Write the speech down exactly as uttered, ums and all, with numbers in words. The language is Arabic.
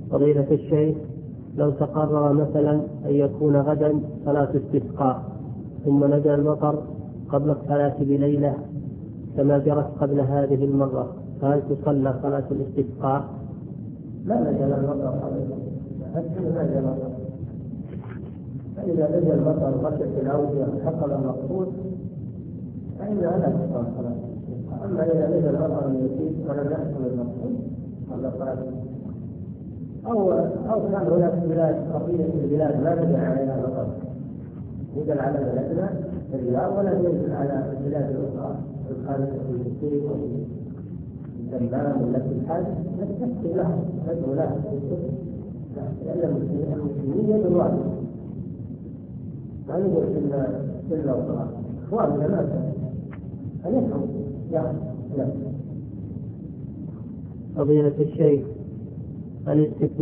فضيلة الشيخ، لو تقرر مثلا أن يكون غدا صلاة استسقاء ثم نزل المطر قبل الصلاة بليلة كما جرت قبل هذه المرة، فهل تصلى صلاة الاستسقاء؟ لا نزل المطر قبل هذه نزل المطر، فإذا نزل المطر غشت الأودية حصل المقصود فإنها لا تصلى صلاة الاستسقاء. أما إذا نزل المطر يسير ولم يحصل المقصود قبل صلاة أو أو كان هناك بلاد قضية في البلاد لا نزل عليها مطر، نزل على بلدنا في الرياض ولا ينزل على البلاد الأخرى الخارجة في المسير وفي الدمام ولا في الحاج، نستفتي لها ندعو لها لأن المسلمين يدعو واحد ما نقول إلا إلا وصلاة إخواننا ما أن يفهموا يعني لا. فضيلة الشيخ، الاستثناء